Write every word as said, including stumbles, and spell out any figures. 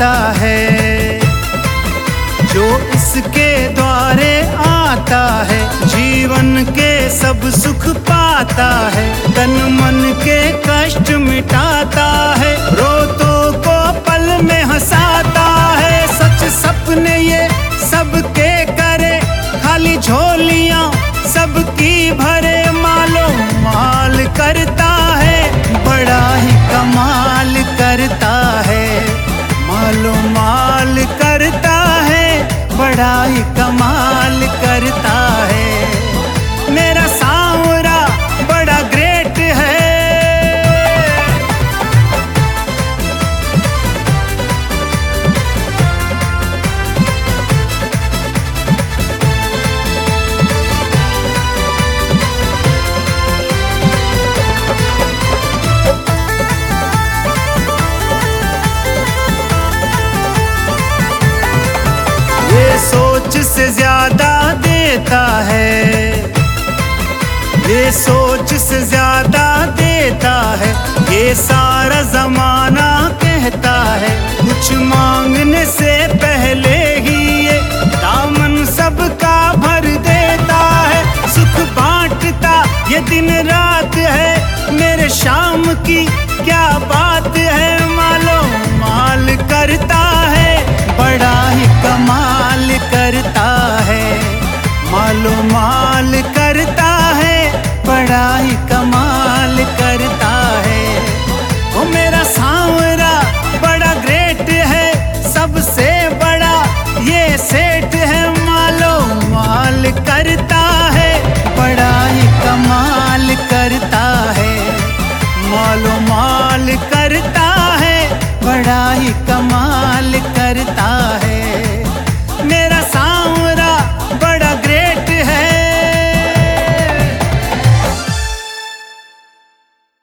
जाता है, जो इसके द्वारे आता है जीवन के सब सुख पाता है। तन मन के कष्ट मिटाता है, रोतों को पल में हंसाता है। सच सपने ये सबके करे, खाली झोलियां सबकी भरे। मालो माल करता है, बड़ा ही कमाल करता है। मालो माल करता है, बड़ा ही कमाल करता है। मेरा सांवरा बड़ा ग्रेट है। ये सोच से ज्यादा देता है, ये सोच से ज्यादा देता है। ये सारा जमाना कहता है, कुछ मांगने से पहले ही ये दामन सबका भर देता है। सुख बांटता ये दिन रात है, मेरे शाम की क्या बात है। मालो माल करता है, बड़ा ही कमाल करता